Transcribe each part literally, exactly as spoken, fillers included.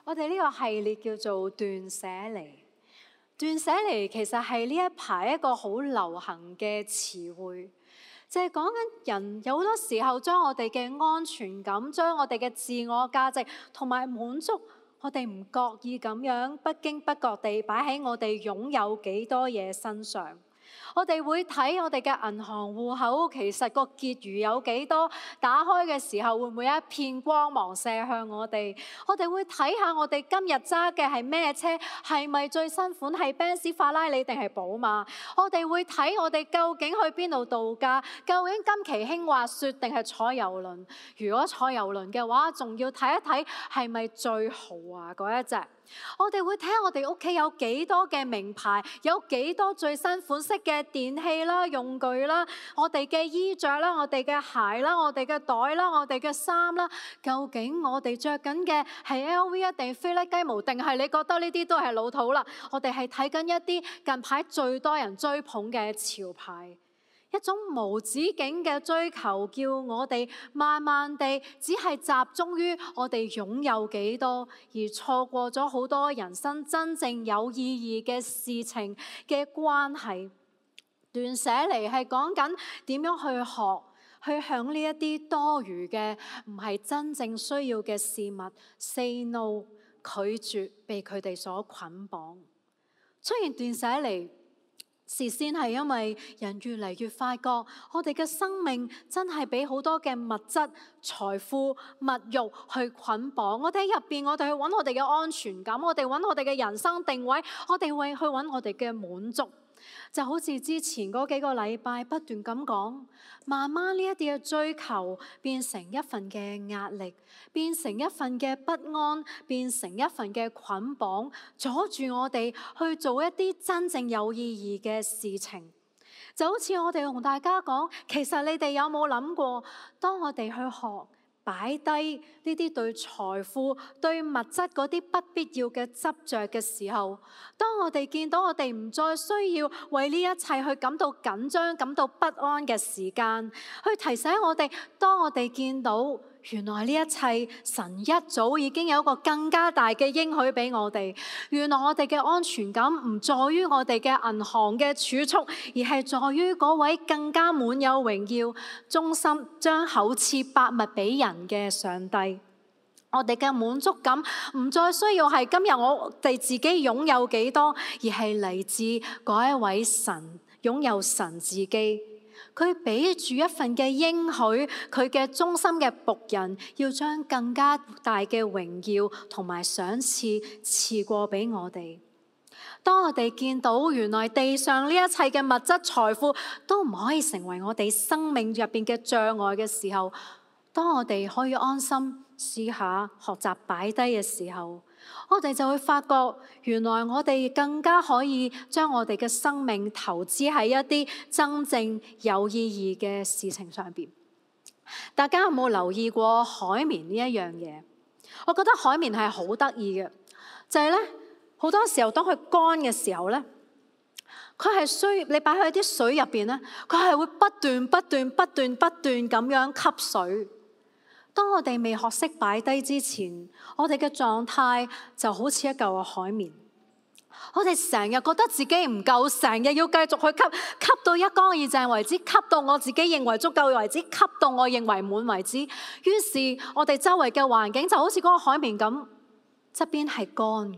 我哋呢個系列叫做斷捨離。斷捨離其實係呢一排一個好流行嘅詞彙，就係講緊人有好多時候將我哋嘅安全感、將我哋嘅自我價值同埋滿足，我哋唔覺意咁樣不經不覺地擺喺我哋擁有幾多嘢身上。我哋會睇我哋嘅銀行戶口，其實個結餘有幾多？打開嘅時候會唔會有一片光芒射向我哋？我哋會睇下我哋今日揸嘅係咩車，係咪最新款係賓士、法拉利定係寶馬？我哋會睇我哋究竟去邊度度假？究竟今期興滑雪定係坐遊輪？如果坐遊輪嘅話，仲要睇一睇係咪最豪華嗰一隻？我哋會睇下我哋屋企有幾多嘅名牌，有幾多最新款式嘅電器啦、用具啦，我哋嘅衣着啦、我哋嘅鞋啦、我哋嘅袋啦、我哋嘅衫啦，究竟我哋着緊嘅係 L V 一定菲力雞毛，定係你覺得呢啲都係老土啦？我哋係睇緊一啲近排最多人追捧嘅潮牌。一種無止境嘅追求，叫我哋慢慢地只係集中於我哋擁有幾多，而錯過咗好多人生真正有意義嘅事情嘅關係。斷捨離係講緊點樣去學，去向呢一啲多餘嘅唔係真正需要嘅事物 say no， 拒絕被佢哋所捆綁。雖然斷捨離事先係因為人越嚟越發覺，我哋嘅生命真係俾好多嘅物質、財富、物慾去捆綁。我哋喺入邊，我哋去揾我哋嘅安全感，我哋揾我哋嘅人生定位，我哋會去揾我哋嘅滿足。就好似之前嗰幾個禮拜不斷咁講，慢慢呢一啲嘅追求變成一份嘅壓力，變成一份嘅不安，變成一份嘅捆綁，阻住我哋去做一啲真正有意義嘅事情。就好似我哋同大家講，其實你哋有冇諗過，當我哋去學擺低呢啲對財富、對物質嗰啲不必要嘅執着嘅時候，當我哋見到我哋唔再需要為呢一切去感到緊張、感到不安嘅時間，去提醒我哋，當我哋見到原來呢一切神一早已經有一個更加大嘅應許俾我哋，原來我哋嘅安全感唔在於我哋嘅銀行嘅儲蓄，而係在於嗰位更加滿有榮耀、忠心將厚賜百物俾人嘅上帝。我哋嘅滿足感唔再需要係今日我哋自己擁有幾多，而係嚟自嗰一位神，擁有神自己。佢俾住一份嘅應許，佢嘅忠心嘅僕人要將更加大嘅榮耀同埋賞賜賜過俾我哋。當我哋見到原來地上呢一切嘅物質財富都唔可以成為我哋生命入邊嘅障礙嘅時候，當我哋可以安心試下學習擺低嘅時候，我哋就會發覺原來我哋更加可以將我哋嘅生命投資喺一啲真正有意義嘅事情上邊。大家有冇留意過海綿呢一樣嘢？我覺得海綿係好得意嘅，就係咧好多時候當佢乾嘅時候咧，佢係需要你擺喺啲水入邊咧，佢係會不斷不斷不斷不斷咁樣吸水。當我哋未學識擺低之前，我哋嘅狀態就好似一嚿海綿。我哋成日覺得自己唔夠，成日要繼續去吸，吸到一乾二淨為止，吸到我自己認為足夠為止，吸到我認為滿為止。於是我哋周圍嘅環境就好似嗰個海綿咁，側邊係乾，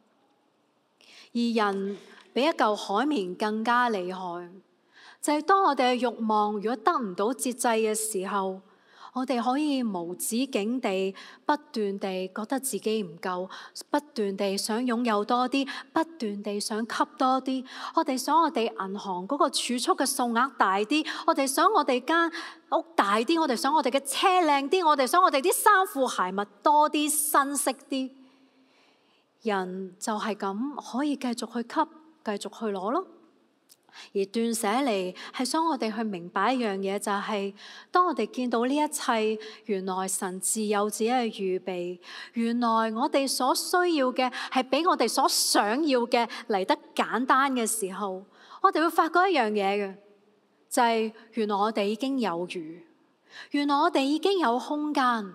而人比一嚿海綿更加厲害，就係當我哋嘅慾望如果得唔到節制嘅時候，我哋可以無止境地不斷地覺得自己唔夠，不斷地想擁有多啲，不斷地想吸多啲。我哋想我哋銀行嗰個儲蓄嘅數額大啲，我哋想我哋間屋大啲，我哋想我哋嘅車靚啲，我哋想我哋啲衫褲鞋襪多啲，新式啲。人就係咁可以繼續去吸，繼續去攞咯。而斷捨離係想我哋去明白一樣嘢，就係當我哋見到呢一切，原來神自有自己嘅預備，原來我哋所需要嘅係比我哋所想要嘅嚟得簡單嘅時候，我哋會發覺一樣嘢嘅，就係原來我哋已經有餘，原來我哋已經有空間。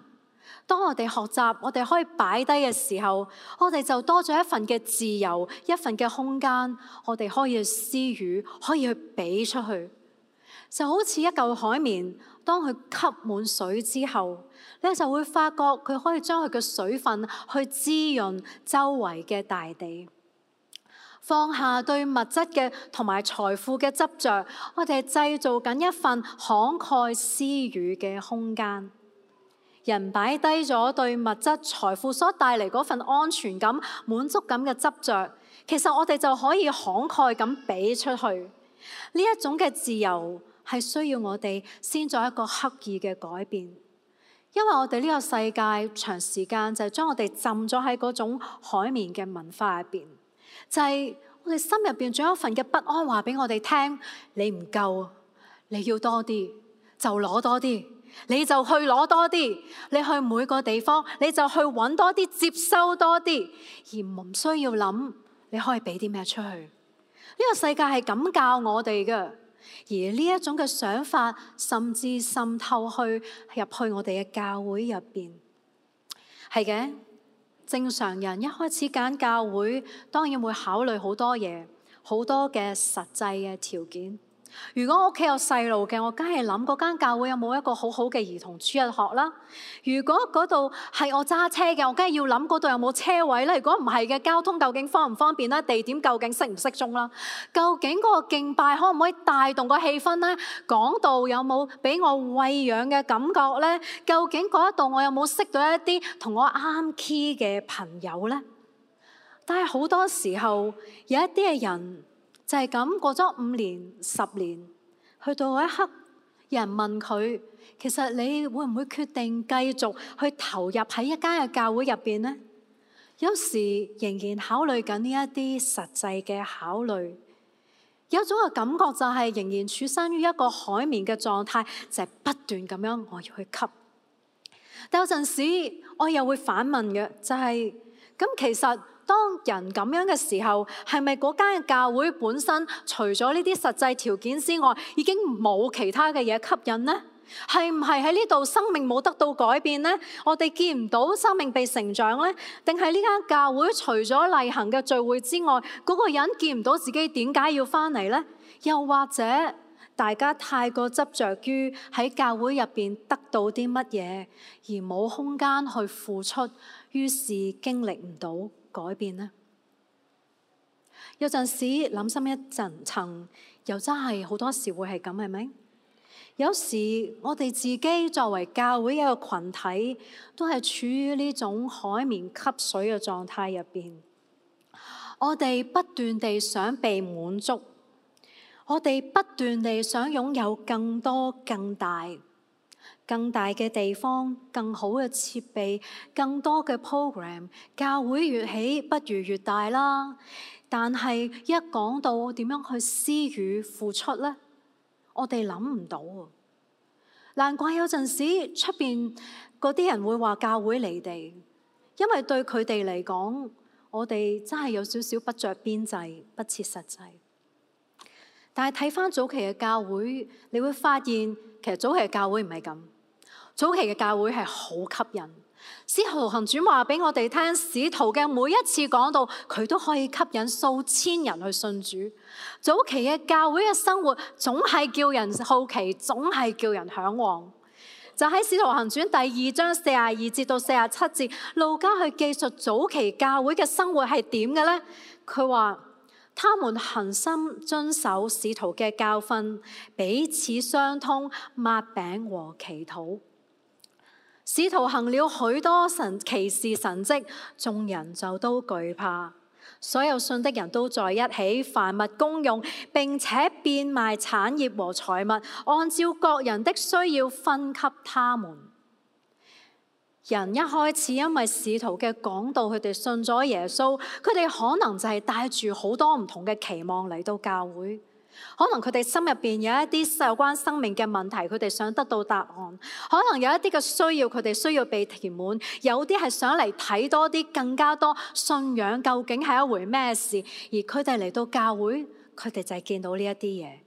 當我哋學習，我哋可以擺低嘅時候，我哋就多咗一份嘅自由，一份嘅空間，我哋可以去施予，可以去俾出去。就好似一嚿海綿，當佢吸滿水之後，你就會發覺佢可以將佢嘅水分去滋潤周圍嘅大地。放下對物質嘅同埋財富嘅執着，我哋製造緊一份慷慨施予嘅空間。人擺低咗對物質財富所帶嚟嗰份安全感、滿足感嘅執着，其實我哋就可以慷慨咁俾出去。呢一種嘅自由係需要我哋先做一個刻意嘅改變，因為我哋呢個世界長時間就係將我哋浸咗喺嗰種海綿嘅文化入邊，就係我哋心入邊仲有一份嘅不安，話俾我哋聽：你唔夠，你要多啲，就攞多啲。你就去攞多啲，你去每個地方，你就去揾多啲，接收多啲，而唔需要諗你可以俾啲咩出去。呢個世界係咁教我哋嘅，而呢一種嘅想法甚至滲透去入去我哋嘅教會入邊。係嘅，正常人一開始揀教會，當然會考慮好多嘢，好多嘅實際嘅條件。如果我屋企有細路嘅，我梗係諗嗰間教會有冇一個好好嘅兒童主日學啦。如果嗰度係我揸車嘅，我梗係要諗嗰度有冇車位啦。如果唔係嘅，交通究竟方唔方便啦？地點究竟適唔適中啦？究竟嗰個敬拜可唔可以帶動個氣氛呢？講道有冇俾我餵養嘅感覺呢？究竟嗰一度我有冇識到一啲同我啱 key 嘅朋友呢？但係好多時候有一啲嘅人，就係咁過咗五年、十年，去到嗰一刻，有人問佢：其實你會唔會決定繼續去投入喺一間嘅教會入邊呢？有時仍然考慮緊呢一啲實際嘅考慮，有種嘅感覺就係仍然處身於一個海綿嘅狀態，就係不斷咁樣我要去吸。但有陣時我又會反問嘅，就係咁其實。當人咁樣嘅時候，係咪嗰間嘅教會本身除咗呢啲實際條件之外，已經冇其他嘅嘢吸引呢？係唔係喺呢度生命冇得到改變呢？我哋見唔到生命被成長呢？定係呢間教會除咗例行嘅聚會之外，嗰個人見唔到自己點解要翻嚟呢？又或者大家太過執着於喺教會入邊得到啲乜嘢，而冇空間去付出，於是經歷唔到改變呢？有陣時諗深一陣層，又真係好多時會係咁，係咪？有時我哋自己作為教會一個群體，都係處於呢種海綿吸水嘅狀態入邊。我哋不斷地想被滿足，我哋不斷地想擁有更多、更大。更大嘅地方，更好嘅設備，更多嘅 program， 教會越起不如越大啦。但係一講到點樣去施予付出呢，我哋諗唔到。難怪有陣時出邊嗰啲人會話教會離地，因為對佢哋嚟講，我哋真係有少少不着邊際，不切實際。但係睇返早期嘅教會，你會發現其實早期嘅教會唔係咁。早期嘅教會係好吸引，使徒行傳話俾我哋聽，使徒嘅每一次講道，佢都可以吸引數千人去信主。早期嘅教會嘅生活總係叫人好奇，總係叫人嚮往。就喺使徒行傳第二章四十二節到四十七節，路加去記述早期教會嘅生活係點嘅呢？佢話：他們恆心遵守使徒嘅教訓，彼此相通，擘餅和祈禱。使徒行了許多神奇事神蹟，眾人就都懼怕。所有信的人都在一起，凡物公用，並且變賣產業和財物，按照各人的需要分給他們。人一開始因為使徒嘅講道，佢哋信咗耶穌，佢哋可能就係帶住好多唔同嘅期望嚟到教會。可能佢哋心入邊有一啲有關生命嘅問題，佢哋想得到答案；可能有一啲嘅需要，佢哋需要被填滿；有啲係想嚟睇多啲更加多信仰究竟係一回咩事。而佢哋嚟到教會，佢哋就係見到呢一啲嘢。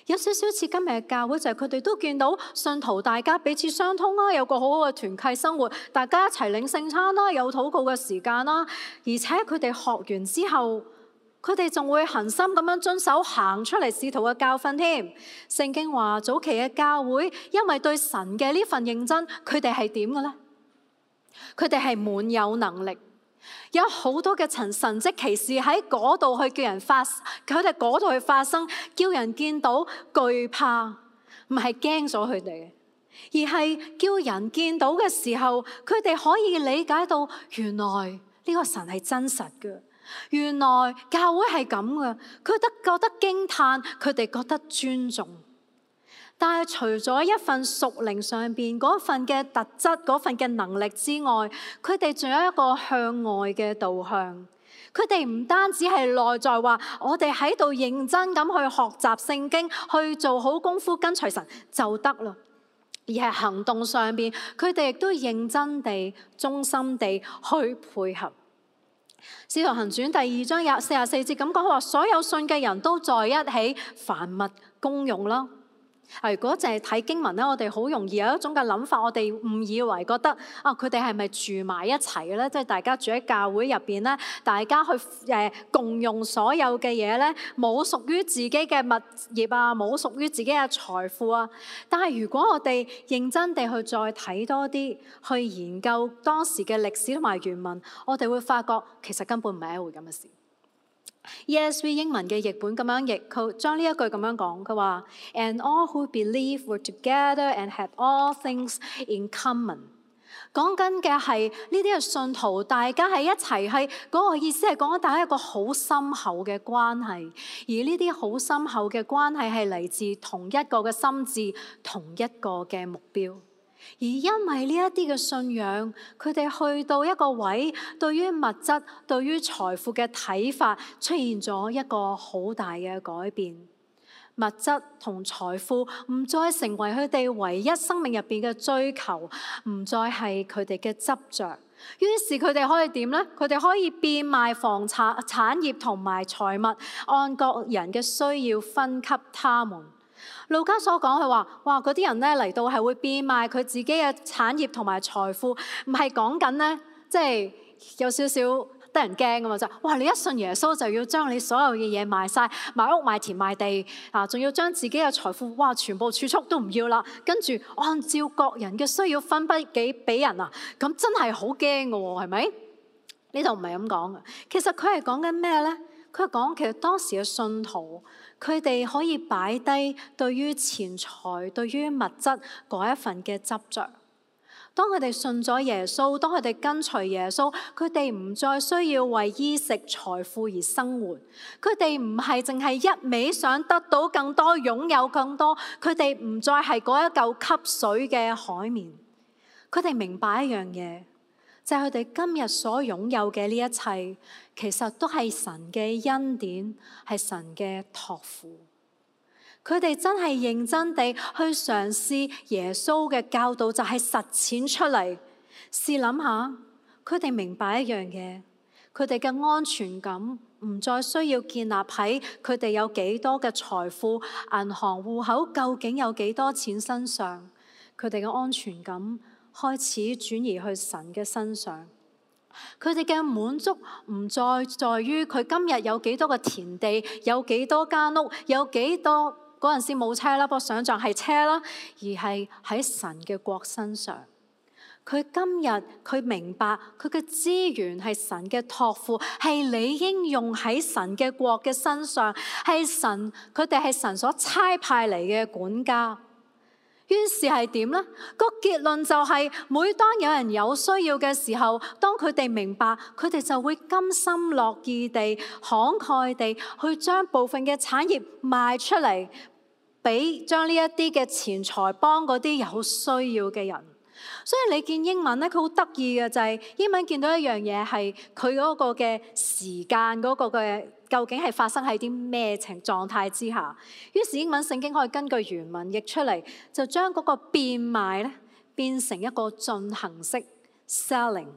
有少少似今日嘅教會，就係佢哋都見到信徒大家彼此相通啦，有個好好嘅團契生活，大家一齊領聖餐啦，有禱告嘅時間啦，而且佢哋學完之後，佢哋仲會恆心咁樣遵守行出嚟使徒嘅教訓添。聖經話早期嘅教會因為對神嘅呢份認真，佢哋係點嘅呢？佢哋係滿有能力。有好多嘅神神蹟奇事喺嗰度去叫人發，佢哋嗰度去發生，叫人見到懼怕，唔係驚咗佢哋，而係叫人見到嘅時候，佢哋可以理解到原來呢個神係真實嘅，原來教會係咁嘅，佢得覺得驚嘆，佢哋覺得尊重。但係除咗一份屬靈上邊嗰份嘅特質、嗰份嘅能力之外，佢哋仲有一個向外嘅導向。佢哋唔單止係內在話，我哋喺度認真咁去學習聖經，去做好功夫跟隨神就得啦，而係行動上邊，佢哋亦都認真地、忠心地去配合。使徒行傳第二章廿四十四節咁講話，所有信嘅人都在一起，凡物公用啦。如果淨係睇經文咧，我哋好容易有一種嘅諗法，我哋誤以為覺得啊，佢哋係咪住埋一齊嘅咧？即係大家住喺教會入邊咧，大家去誒、呃、共用所有嘅嘢咧，冇屬於自己嘅物業啊，冇屬於自己嘅財富啊。但係如果我哋認真地去再睇多啲，去研究當時嘅歷史同埋原文，我哋會發覺其實根本唔係一回咁嘅事。E S V 英文嘅譯本咁樣譯，佢將呢一句咁樣講，佢話 And all who believe were together and had all things in common。講緊嘅係呢啲嘅信徒，大家喺一齊，係嗰個意思係講緊大家一個好深厚嘅關係，而呢啲好深厚嘅關係係嚟自同一個嘅心志，同一個嘅目標。而因為呢一啲嘅信仰，佢哋去到一個位，對於物質、對於財富嘅睇法出現咗一個好大嘅改變。物質同財富唔再成為佢哋唯一生命入邊嘅追求，唔再係佢哋嘅執着。於是佢哋可以點呢？佢哋可以變賣房產產業同埋財物，按各人嘅需要分給他們。路加所講，佢話：哇，嗰啲人咧嚟到係會變賣佢自己嘅產業同埋財富，唔係講緊咧，即係有少少得人驚㗎嘛，就哇！你一信耶穌就要將你所有嘅嘢賣晒，賣屋賣田賣地啊，仲要將自己嘅財富哇全部儲蓄都唔要啦，跟住按照各人嘅需要分俾幾俾人啊，咁真係好驚㗎喎，係咪？呢度唔係咁講嘅，其實佢係講緊咩咧？佢係講其實當時嘅信徒，佢哋可以擺低對於錢財、對於物質嗰一份嘅執着。當佢哋信咗耶穌，當佢哋跟隨耶穌，佢哋唔再需要為衣食財富而生活。佢哋唔係淨係一味想得到更多、擁有更多。佢哋唔再係嗰一嚿吸水嘅海綿。佢哋明白一樣嘢，就係佢哋今日所擁有嘅呢一切，其實都係神嘅恩典，係神嘅託付。佢哋真係認真地去嘗試耶穌嘅教導，就係實踐出嚟。試諗下，佢哋明白一樣嘢，佢哋嘅安全感唔再需要建立喺佢哋有幾多嘅財富、銀行戶口究竟有幾多錢身上。佢哋嘅安全感開始轉移去神嘅身上。佢哋嘅滿足唔再在於佢今日有幾多個田地，有幾多間屋，有幾多。嗰陣時冇車啦，不過想像係車啦，而係喺神嘅國身上。佢今日佢明白佢嘅資源係神嘅託付，係理應用喺神嘅國嘅身上，係神佢哋係神所差派嚟嘅管家。於是係點呢？個結論就係、是，每當有人有需要嘅時候，當佢哋明白，佢哋就會甘心樂意地、慷慨地去將部分嘅產業賣出嚟。俾將呢一啲嘅錢財幫嗰啲有需要嘅人，所以你見英文咧，佢好得意嘅就係、是、英文見到一樣嘢係佢嗰個嘅時間嗰個嘅究竟係發生喺啲咩情狀態之下。於是英文聖經可以根據原文譯出嚟，就將嗰個變賣咧變成一個進行式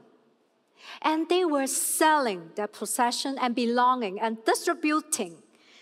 selling。And they were selling their possession and belonging and distributing。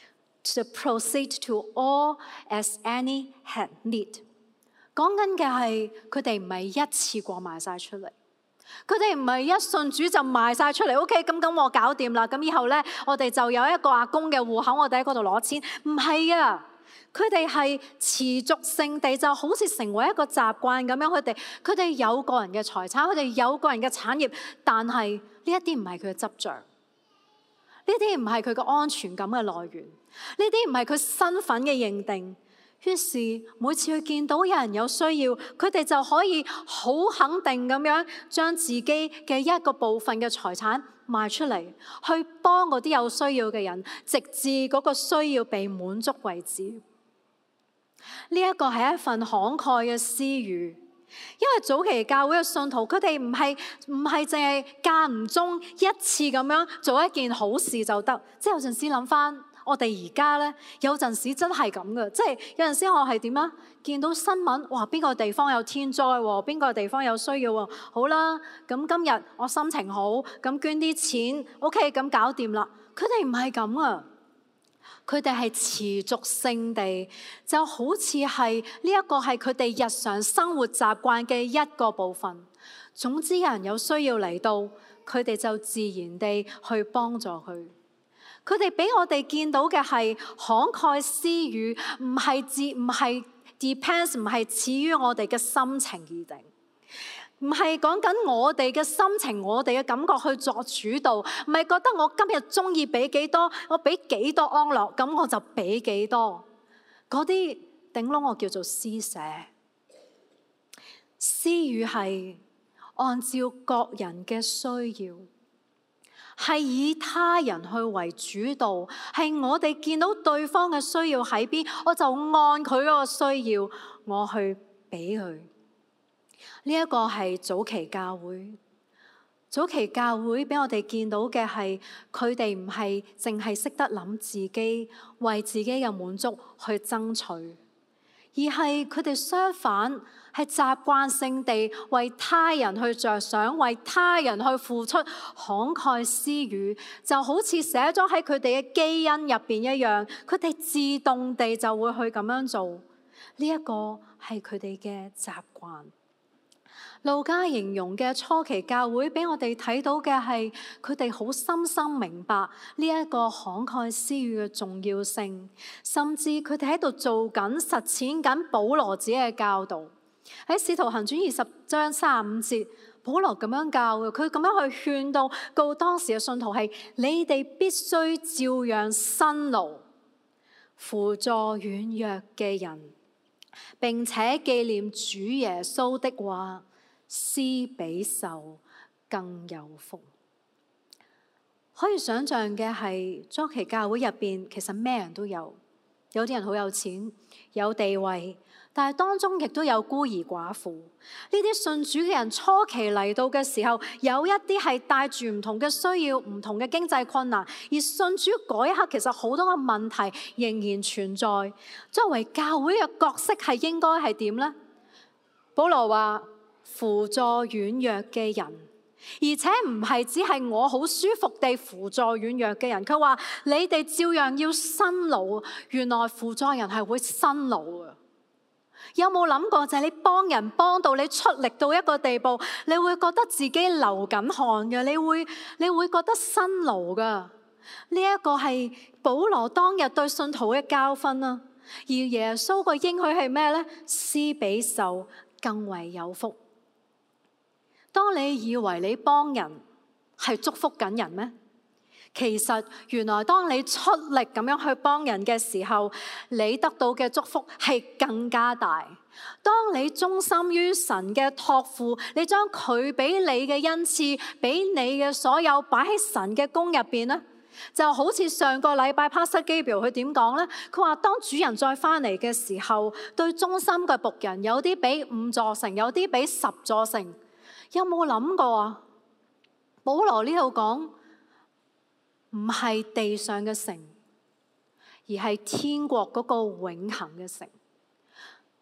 to proceed to all as any had need。講緊嘅係佢哋唔係一次過賣晒出嚟，佢哋唔係一信主就賣晒出嚟。OK， 咁咁我搞掂啦，咁以後呢，我哋就有一個阿公嘅戶口，我哋喺嗰度攞錢。唔係啊，佢哋係持續性地就好似成為一個習慣咁樣。佢哋佢哋有個人嘅財產，佢哋有個人嘅產業，但係呢一啲唔係佢嘅執着，呢啲唔係佢嘅安全感嘅來源，呢啲唔係佢身份嘅認定。於是每次佢見到有人有需要，佢哋就可以好肯定咁樣將自己嘅一個部分嘅財產賣出嚟，去幫嗰啲有需要嘅人，直至嗰個需要被滿足為止。呢一個係一份慷慨嘅私語，因為早期教會嘅信徒，佢哋唔係唔係淨係間唔中一次咁樣做一件好事就得。即係有陣時諗翻，我哋而家咧，有陣時真係咁嘅，即係有陣時我係點啊？見到新聞，哇！邊個地方有天災喎？邊個地方有需要喎？好啦，咁今日我心情好，咁捐啲錢 ，OK， 咁搞掂啦。佢哋唔係咁啊，佢哋係持續性地，就好似係呢一個係佢哋日常生活習慣嘅一個部分。總之有人有需要嚟到，佢哋就自然地去幫助佢。佢哋俾我哋見到嘅係慷慨施予，唔係自唔係 depends， 唔係始於我哋嘅心情而定，唔係講緊我哋嘅心情、我哋嘅感覺去作主導，唔係覺得我今日中意俾幾多，我俾幾多安樂，咁我就俾幾多。嗰啲頂籠我叫做施捨。施予係按照各人嘅需要，係以他人去為主導，係我哋見到對方嘅需要喺邊，我就按佢嗰個需要，我去俾佢。呢一個係早期教會，早期教會俾我哋見到嘅係，佢哋唔係淨係識得諗自己，為自己嘅滿足去爭取，而係佢哋相反，係習慣性地為他人去着想，為他人去付出慷慨施予，就好似寫咗喺佢哋嘅基因入邊一樣，佢哋自動地就會去咁樣做。呢一個係佢哋嘅習慣。路加形容嘅初期教會俾我哋睇到嘅係，佢哋好深深明白呢一個慷慨施予嘅重要性，甚至佢哋喺度做緊實踐緊保羅自己嘅教導。喺《使徒行傳》二十章三十五節，保羅咁樣教嘅，佢咁樣去勸導告當時嘅信徒係：你哋必須照樣辛勞，扶助軟弱嘅人，並且紀念主耶穌的話，施比受更有福。可以想象嘅係，初期教會入邊其實咩人都有，有啲人好有錢，有地位。但係當中亦都有孤兒寡婦，呢啲信主嘅人初期嚟到嘅時候，有一啲係帶住唔同嘅需要、唔同嘅經濟困難，而信主嗰一刻，其實好多嘅問題仍然存在。作為教會嘅角色係應該係點呢？保羅話扶助軟弱嘅人，而且唔係只係我好舒服地扶助軟弱嘅人，佢話你哋照樣要辛勞。原來扶助人係會辛勞啊！有冇諗過就係你幫人幫到你出力到一個地步，你會覺得自己流緊汗嘅，你會你會覺得辛勞噶。呢、這、一個係保羅當日對信徒嘅教訓啊。而耶穌個應許係咩呢？施比受更為有福。當你以為你幫人係祝福緊人咩？其實原來當你出力咁樣去幫人嘅時候，你得到嘅祝福係更加大。當你忠心於神嘅託付，你將佢俾你嘅恩賜，俾你嘅所有擺喺神嘅宮入邊咧，就好似上個禮拜 Pastor Gabriel 佢點講呢？佢話當主人再翻嚟嘅時候，對忠心嘅僕人，有啲俾五座城，有啲俾十座城。有冇諗過啊？保羅呢度講，唔係地上嘅城，而係天國嗰個永恆嘅城。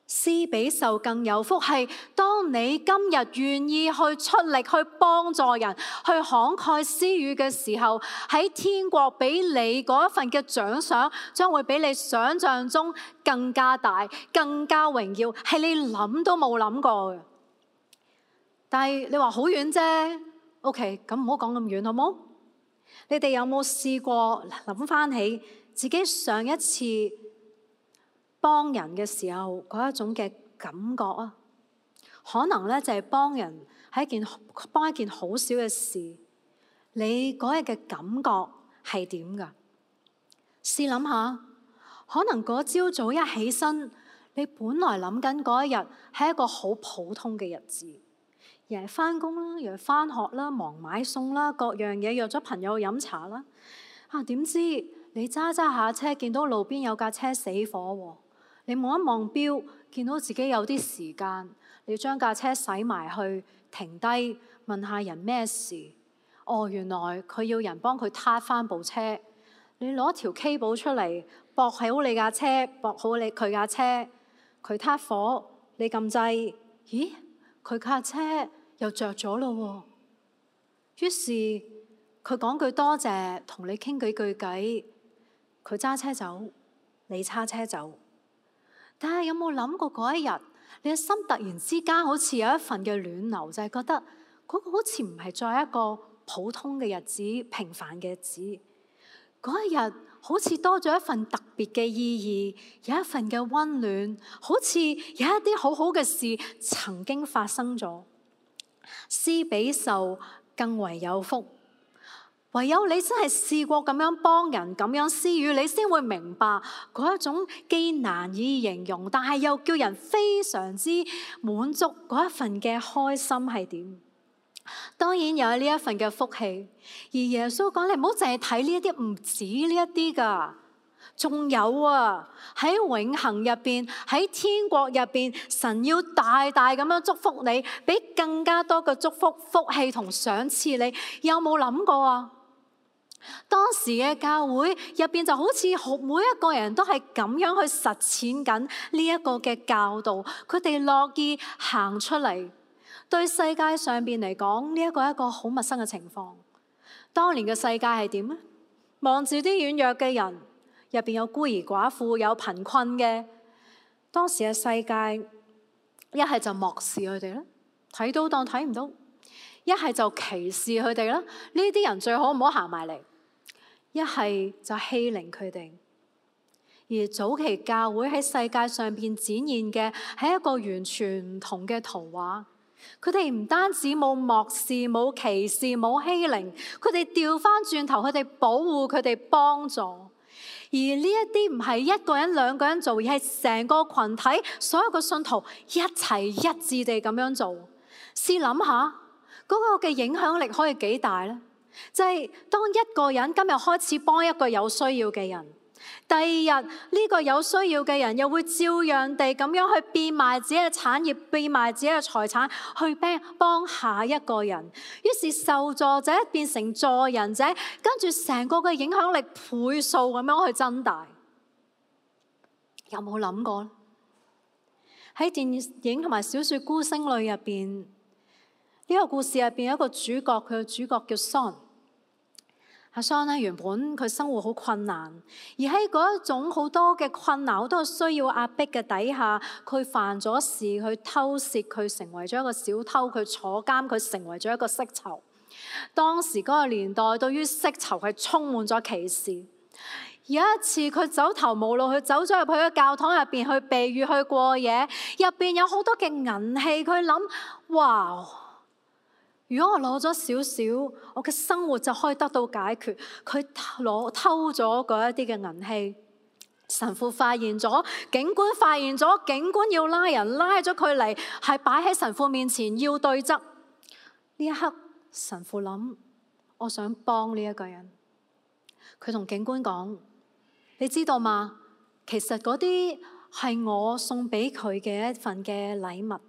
施比受更有福，係當你今日願意去出力去幫助人，去慷慨施予嘅時候，喺天國俾你嗰一份嘅獎賞，將會比你想象中更加大、更加榮耀，係你諗都冇諗過嘅。但係你話好遠啫 ，OK， 咁唔好講咁遠好冇？你哋有冇試過諗翻起自己上一次幫人嘅時候嗰一種嘅感覺啊？可能咧就係幫人係一件幫一件好小嘅事，你嗰日嘅感覺係點㗎？試諗下，可能嗰朝早一起身，你本來諗緊嗰一日係一個好普通嘅日子，又係翻工啦，又係翻學啦，忙買餸啦，各樣嘢約咗朋友飲茶啦。啊，點知你揸揸下車，見到路邊有架車死火喎。你望一望錶，見到自己有啲時間，你將架車駛埋去，停低問下人咩事。哦，原來佢要人幫佢撻翻部車。你攞條 cable 出嚟，駁好你架車，駁好你佢架車。佢撻火，你撳掣，咦？佢架車又着咗咯喎。於是佢講句多謝，同你傾幾句偈。佢揸車走，你揸車走。但係有冇諗過嗰一日，你嘅心突然之間好似有一份嘅暖流，就係覺得嗰個好似唔係再一個普通嘅日子、平凡嘅日子。嗰一日好似多咗一份特別嘅意義，有一份嘅溫暖，好似有一啲好好嘅事曾經發生咗。施比受更為有福。唯有你真係試過咁樣幫人，咁樣施予，你先會明白嗰一種既難以形容，但係又叫人非常之滿足嗰一份嘅開心係點？當然有呢一份嘅福氣，而耶穌講，你唔好淨係睇呢一啲，唔止呢一啲㗎，仲有啊，喺永恆入邊，喺天國入邊，神要大大咁樣祝福你，俾更加多嘅祝福、福氣同賞賜你，有冇諗過啊？當時嘅教會入邊就好似每一個人都係咁樣去實踐緊呢一個嘅教導，佢哋樂意行出嚟。對世界上邊嚟講，呢一個係一個好陌生嘅情況。當年嘅世界係點呢？望住啲軟弱嘅人，入邊有孤兒寡婦，有貧困嘅。當時嘅世界一係就漠視佢哋啦，睇到當睇唔到；一係就歧視佢哋啦，呢啲人最好唔好行埋嚟。一係就欺凌佢哋。而早期教會喺世界上邊展現嘅係一個完全唔同嘅圖畫。佢哋唔單止冇漠視、冇歧視、冇欺凌，佢哋調翻轉頭，佢哋保護、佢哋幫助。而呢一啲唔係一個人、兩個人做，而係成個群體，所有嘅信徒一齊一致地咁樣做。試諗下嗰個嘅影響力可以幾大呢？就係當一個人今日開始幫一個有需要嘅人，第二日呢個有需要嘅人又會照樣地咁樣去變賣自己嘅產業，變賣自己嘅財產，去幫幫下一個人。於是受助者變成助人者，跟住成個嘅影響力倍數咁樣去增大。有冇諗過呢？喺電影同埋小說《孤星淚》入邊，呢個故事入邊有一個主角，佢嘅主角叫 Son。阿 Son 咧，原本佢生活好困難，而喺嗰一種好多嘅困難、好多需要壓迫嘅底下，佢犯咗事，佢偷竊，佢成為咗一個小偷，佢坐監，佢成為咗一個色囚。當時嗰個年代對於色囚係充滿咗歧視。有一次佢走投無路，佢走咗入去個教堂入邊去避雨去過夜，入邊有好多嘅銀器，佢諗：哇！如果我攞咗少少，我嘅生活就可以得到解決。佢攞偷咗嗰一啲嘅銀器，神父發現咗，警官發現咗，警官要拉人，拉咗佢嚟，係擺喺神父面前要對質。呢一刻，神父諗：我想幫呢一個人。佢同警官講：你知道嗎？其實嗰啲係我送俾佢嘅一份嘅禮物。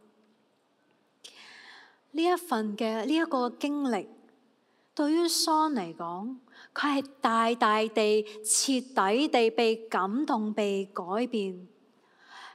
呢一份嘅呢一個經歷，對於 Son 嚟講，佢係大大地、徹底地被感動、被改變。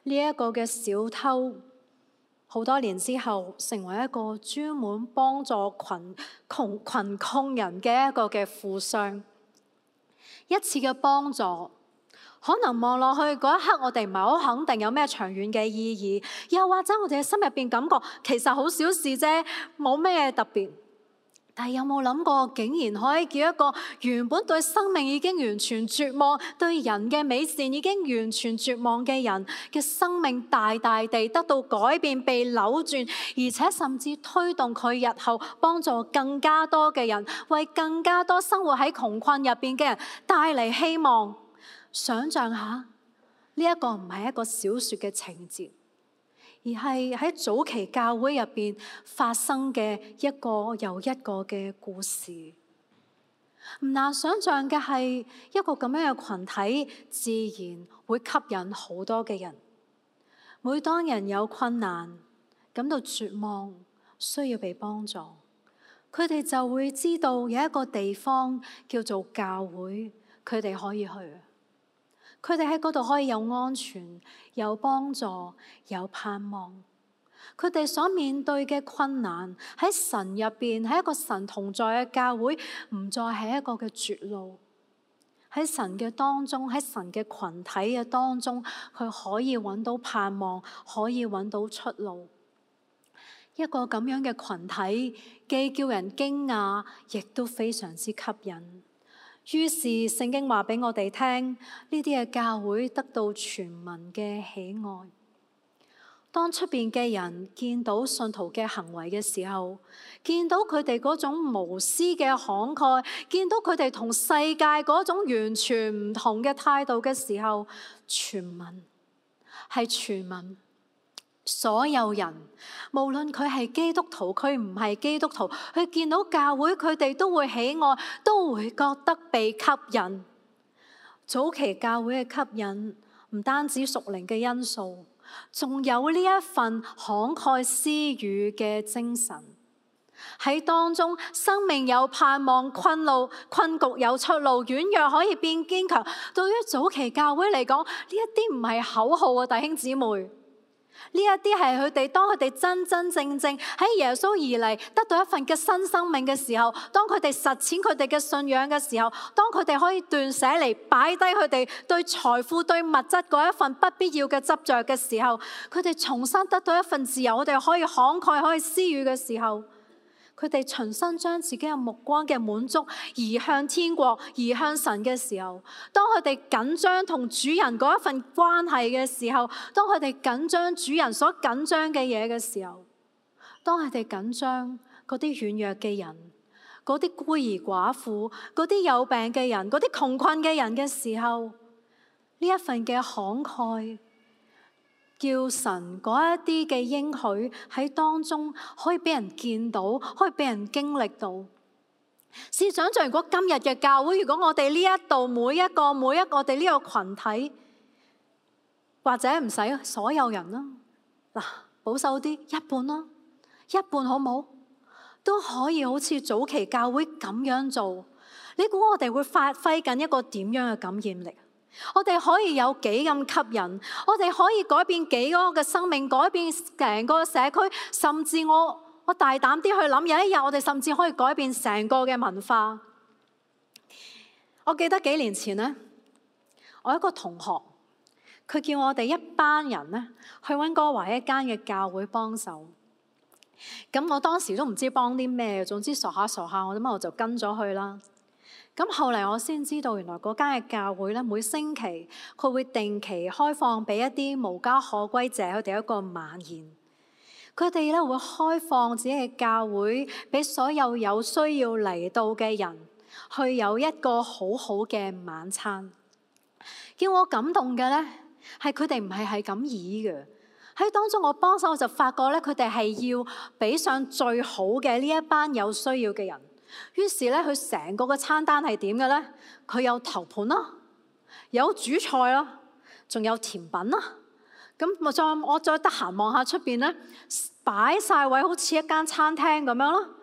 呢一個嘅小偷，好多年之後成為一個專門幫助貧窮貧窮人嘅一個嘅富商。一次嘅幫助，可能望落去嗰一刻，我哋唔係好肯定有咩長遠嘅意義，又或者我哋嘅心入邊感覺其實好小事啫，冇咩特別。但係有冇諗過，竟然可以叫一個原本對生命已經完全絕望、對人嘅美善已經完全絕望嘅人嘅生命，大大地得到改變、被扭轉，而且甚至推動佢日後幫助更加多嘅人，為更加多生活喺窮困入邊嘅人帶嚟希望。想像下，呢一個唔係一個小説嘅情節，而係喺早期教會入邊發生嘅一個又一個嘅故事。唔難想像嘅係，一個咁樣嘅群體，自然會吸引好多嘅人。每當人有困難、感到絕望、需要被幫助，佢哋就會知道有一個地方叫做教會，佢哋可以去。佢哋喺嗰度可以有安全、有幫助、有盼望。佢哋所面對嘅困難喺神入邊，喺一個神同在嘅教會，唔再係一個嘅絕路。喺神嘅當中，喺神嘅群體嘅當中，佢可以揾到盼望，可以揾到出路。一個咁樣嘅群體，既叫人驚訝，亦都非常之吸引。於是聖經話俾我哋聽，呢啲嘅教會得到全民嘅喜愛。當出邊嘅人見到信徒嘅行為嘅時候，見到佢哋嗰種無私嘅慷慨，見到佢哋同世界嗰種完全唔同嘅態度嘅時候，全民係全民。所有人，無論佢係基督徒，佢唔係基督徒，佢見到教會，佢哋都會喜愛，都會覺得被吸引。早期教會嘅吸引唔單止屬靈嘅因素，仲有呢一份慷慨施予嘅精神。喺當中，生命有盼望，困路困局有出路，軟弱可以變堅強。對於早期教會嚟講，呢一啲唔係口號啊，弟兄姊妹。呢一啲係佢哋當佢哋真真正正喺耶穌而嚟，得到一份嘅新生命嘅時候，當佢哋實踐佢哋嘅信仰嘅時候，當佢哋可以斷捨離，擺低佢哋對財富、對物質嗰一份不必要嘅執着嘅時候，佢哋重新得到一份自由，我哋可以慷慨、可以施予嘅時候，佢哋重新將自己嘅目光嘅滿足移向天國、移向神嘅時候，當佢哋緊張同主人嗰一份關係嘅時候，當佢哋緊張主人所緊張嘅嘢嘅時候，當佢哋緊張嗰啲軟弱嘅人、嗰啲孤兒寡婦、嗰啲有病嘅人、嗰啲窮困嘅人嘅時候，呢一份嘅慷慨，叫神嗰一啲嘅應許喺當中可以俾人見到，可以俾人經歷到。試想像，如果今日嘅教會，如果我哋呢一度每一個每一個我哋呢個群體，或者唔使所有人啦，嗱，保守啲，一半啦，一半好冇，都可以好似早期教會咁樣做，你估我哋會發揮緊一個點樣嘅感染力？我哋可以有幾咁吸引？我哋可以改變幾多嘅生命，改變成個社區，甚至我我大膽啲去諗，有一日我哋甚至可以改變成個嘅文化。我記得幾年前呢，我一個同學，佢叫我哋一班人呢去溫哥華一間嘅教會幫手。咁我當時都唔知幫啲咩，總之傻下傻下，我咁我就跟咗去啦。咁後嚟我先知道，原來嗰間嘅教會咧，每星期佢會定期開放俾一啲無家可歸者，佢哋一個晚宴。佢哋咧會開放自己嘅教會，俾所有有需要嚟到嘅人去有一個好好嘅晚餐。叫我感動嘅咧，係佢哋唔係係咁意嘅。喺當中我幫手，我就發覺咧，佢哋係要俾上最好嘅呢一班有需要嘅人。於是咧，佢成個嘅餐單係點嘅咧？佢有頭盤啦，有主菜啦，仲有甜品啦。咁我再我再得閒望下出邊咧，擺晒位，好似一間餐廳咁樣咯。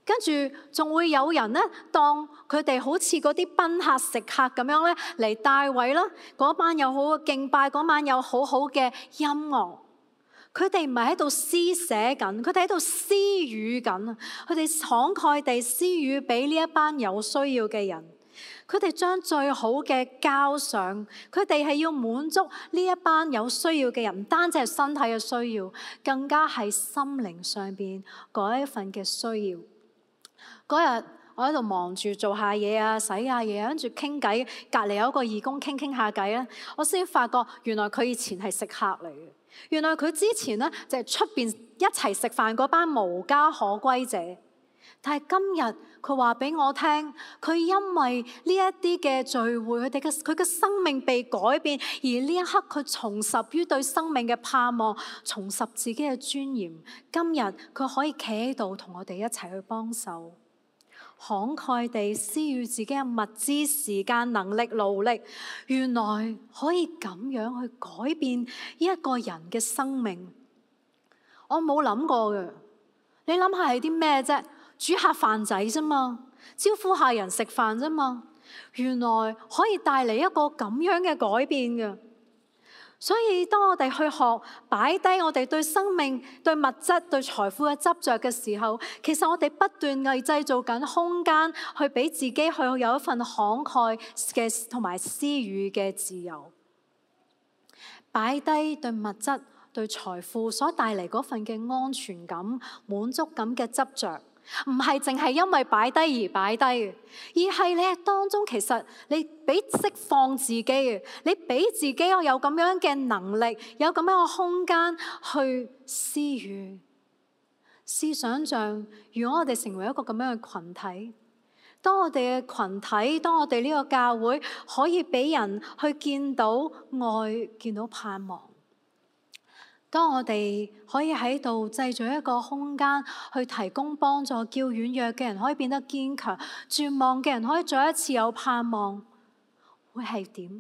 跟住仲會有人咧，當佢哋好似嗰啲賓客食客咁樣咧嚟帶位啦。嗰班有好嘅敬拜，嗰晚有好好嘅音樂。佢哋唔係喺度施捨緊，佢哋喺度施予緊啊！佢哋慷慨地施予俾呢一班有需要嘅人。佢哋將最好嘅交上，佢哋係要滿足呢一班有需要嘅人，唔單止係身體嘅需要，更加係心靈上邊嗰一份嘅需要。嗰日我喺度忙住做下嘢啊，洗下嘢，跟住傾偈，隔離有一個義工傾傾下偈咧，我先發覺原來佢以前係食客嚟嘅。原來佢之前咧就係出邊一齊食飯嗰班無家可歸者，但係今日佢話俾我聽，佢因為呢一啲嘅聚會，佢哋嘅佢嘅生命被改變，而呢一刻佢重拾於對生命嘅盼望，重拾自己嘅尊嚴。今日佢可以企喺度同我哋一齊去幫手，慷慨地施予自己嘅物資、時間、能力、勞力，原來可以咁樣去改變呢一個人嘅生命。我冇諗過嘅，你諗下係啲咩啫？煮下飯仔啫嘛，招呼下人食飯啫嘛，原來可以帶嚟一個咁樣嘅改變嘅。所以當我哋去學擺低我哋對生命、對物質、對財富嘅執着嘅時候，其實我哋不斷係製造緊空間，去俾自己去有一份慷慨嘅同埋施予嘅自由。擺低對物質、對財富所帶嚟嗰份嘅安全感、滿足感嘅執着。唔係淨係因為擺低而擺低，而係你喺當中其實你俾釋放自己，你俾自己有咁樣嘅能力，有咁樣嘅空間去施予。試想像，如果我哋成為一個咁樣嘅群體，當我哋嘅群體，當我哋呢個教會可以俾人去見到愛，見到盼望。當我哋可以喺度製造一個空間去提供幫助，叫軟弱嘅人可以變得堅強，絕望嘅人可以再一次有盼望，會係點？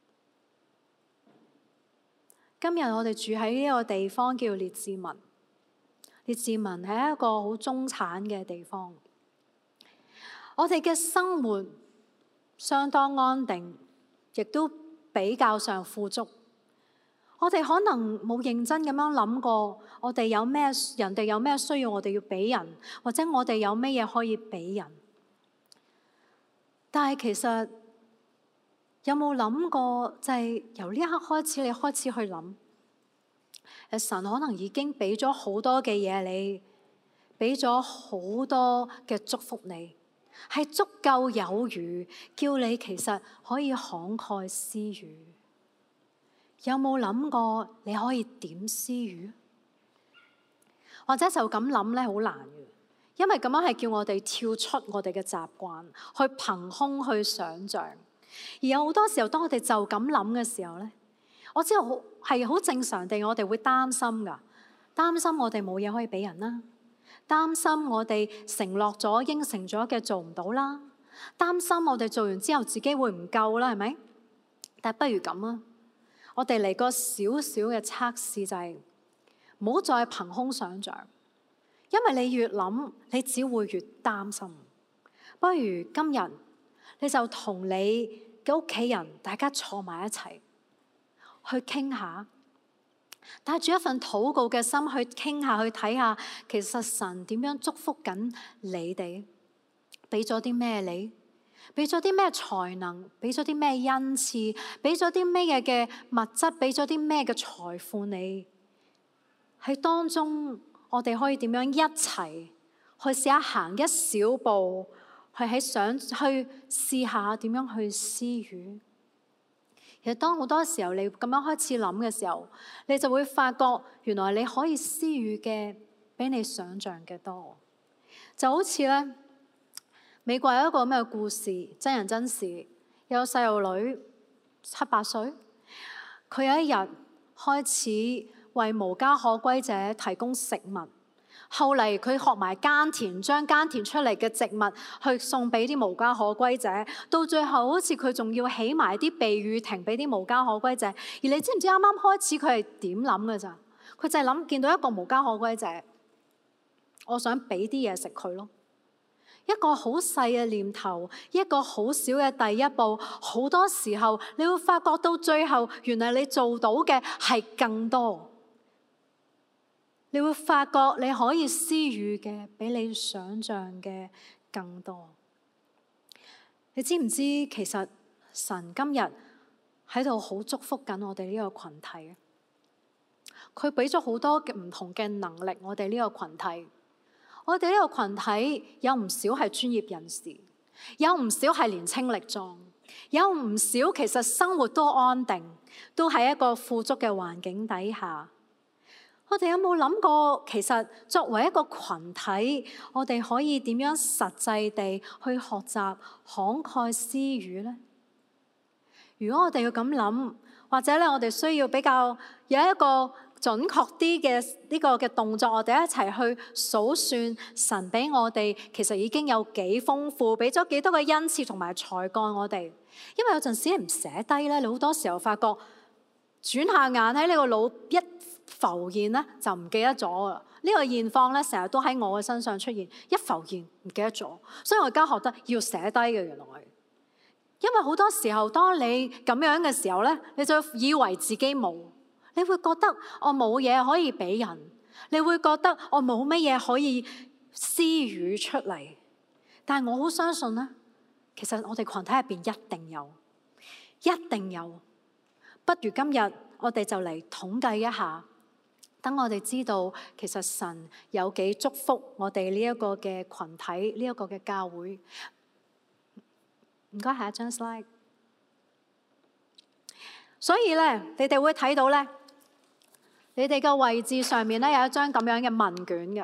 今日我哋住喺呢個地方叫列治文，列治文係一個好中產嘅地方。我哋嘅生活相當安定，亦都比較上富足。我哋可能冇認真咁樣諗過，我哋有咩人哋有咩需要，我哋要俾人，或者我哋有咩嘢可以俾人。但係其實有冇諗過，就係由呢一刻開始，你開始去諗，神可能已經俾咗好多嘅嘢你，俾咗好多嘅祝福你，係足夠有餘，叫你其實可以慷慨施予。有冇諗過你可以點施予？或者就咁諗咧，好難嘅，因為咁樣係叫我哋跳出我哋嘅習慣，去憑空去想像。而有好多時候，當我哋就咁諗嘅時候咧，我知道好係好正常地，我哋會擔心㗎，擔心我哋冇嘢可以俾人啦，擔心我哋承諾咗、應承咗嘅做唔到啦，擔心我哋做完之後自己會唔夠啦，係咪？但係不如咁啊！我哋嚟個少少嘅測試，就係唔好再憑空想像，因為你越諗，你只會越擔心。不如今日你就同你嘅屋企人大家坐埋一齊去傾下，帶住一份禱告嘅心去傾下，去睇下其實神點樣祝福緊你哋，俾咗啲咩你？俾咗啲咩才能，俾咗啲咩恩賜，俾咗啲咩嘢嘅物質，俾咗啲咩嘅財富你？喺當中，我哋可以點樣一齊去試下行一小步，去喺想去試下點樣去施予。其實當好多時候你咁樣開始諗嘅時候，你就會發覺原來你可以施予嘅比你想象嘅多。就好似咧。美國有一個咁嘅故事，真人真事，有個細路女七八歲，佢有一日開始為無家可歸者提供食物，後嚟佢學埋耕田，將耕田出嚟嘅植物去送俾啲無家可歸者，到最後好似佢仲要起埋啲避雨亭俾啲無家可歸者。而你知唔知啱啱開始佢係點諗嘅咋？佢就係諗見到一個無家可歸者，我想俾啲嘢食佢咯。 一個好細嘅念頭，一個好小嘅第一步，好多時候你會發覺到最後，原來你做到嘅係更多。你會發覺你可以施予嘅比你想象嘅更多。你知唔知其實神今日喺度好祝福緊我哋呢個群體？佢俾咗好多嘅唔同嘅能力，我哋呢個群體。我哋呢個群體有唔少係專業人士，有唔少係年青力壯，有唔少其實生活都安定，都喺一個富足嘅環境底下。我哋有冇諗過，其實作為一個群體，我哋可以點樣實際地去學習慷慨施予呢？如果我哋要咁諗，或者咧，我哋需要比較有一個準確啲嘅呢個嘅動作，我哋一齊去數算神俾我哋其實已經有幾豐富，俾咗幾多個恩賜同埋才幹我哋。因為有陣時你唔寫低咧，你好多時候發覺轉下眼喺你個腦一浮現咧，就唔記得咗啦。呢個現況咧，成日都喺我嘅身上出現，一浮現唔記得咗，所以我而家學得要寫低嘅。原來因為好多時候當你咁樣嘅時候咧，你就以為自己冇，你會覺得我冇嘢可以俾人，你會覺得我冇乜嘢可以施予出嚟。但係我好相信咧，其實我哋群體入邊一定有，一定有。不如今日我哋就嚟統計一下，等我哋知道其實神有幾祝福我哋呢一個嘅群體，呢一個嘅教會。唔該，下一張 slide。所以咧，你哋會睇到咧，你哋嘅位置上面咧有一張咁樣嘅問卷嘅。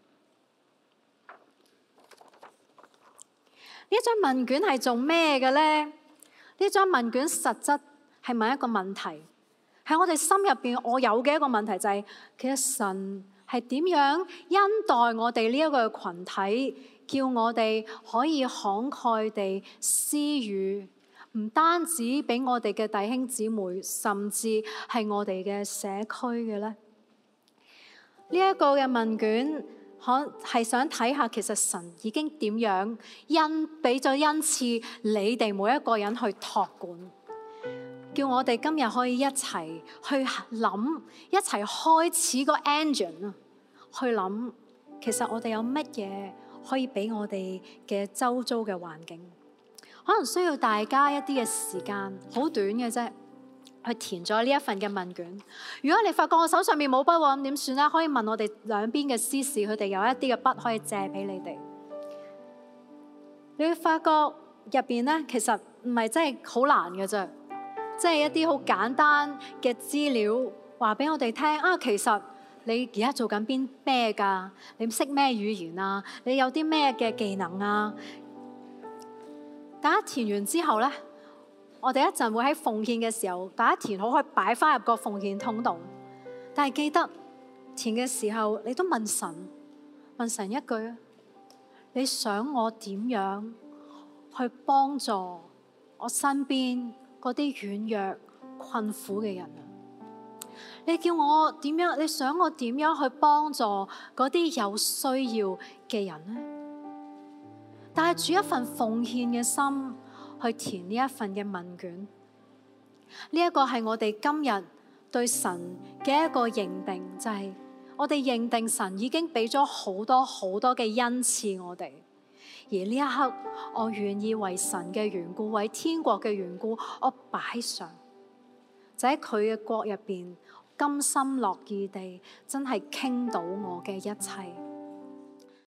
呢張問卷係做咩嘅咧？呢張問卷實質係問一個問題，喺我哋心入邊我有嘅一個問題就係、是，其實神係點樣恩待我哋呢一個群體，叫我哋可以慷慨地施予，唔單止俾我哋嘅弟兄姊妹，甚至係我哋嘅社區嘅咧。呢、這、一個嘅問卷可係想睇下，其實神已經點樣恩俾咗恩賜你哋每一個人去託管，叫我哋今日可以一齊去諗，一齊開始個 engine 啊，去諗其實我哋有乜嘢可以俾我哋嘅周遭嘅環境，可能需要大家一啲嘅時間，好短嘅啫，去填咗呢一份嘅問卷。如果你發覺我手上面冇筆喎，咁點算咧？可以問我哋兩邊嘅司事，佢哋有一啲嘅筆可以借俾你哋。你會發覺入邊咧，其實唔係真係好難嘅啫，即係一啲好簡單嘅資料，話俾我哋聽啊。其實你而家做緊邊咩㗎？你識咩語言啊？你有啲咩嘅技能啊？大家填完之後咧，我哋一陣會喺奉獻嘅時候，大家填好可以擺翻入個奉獻通道。但係記得填嘅時候，你都問神，問神一句：你想我點樣去幫助我身邊嗰啲軟弱困苦嘅人啊？你叫我點樣？你想我點樣去幫助嗰啲有需要嘅人呢？帶住一份奉獻嘅心去填呢一份嘅問卷。呢一個係我哋今日對神嘅一個認定，就係我哋認定神已經俾咗好多好多嘅恩賜我哋，而呢一刻我願意為神嘅緣故，為天國嘅緣故，我擺上，就喺佢嘅國入邊，甘心樂意地真係傾倒我嘅一切。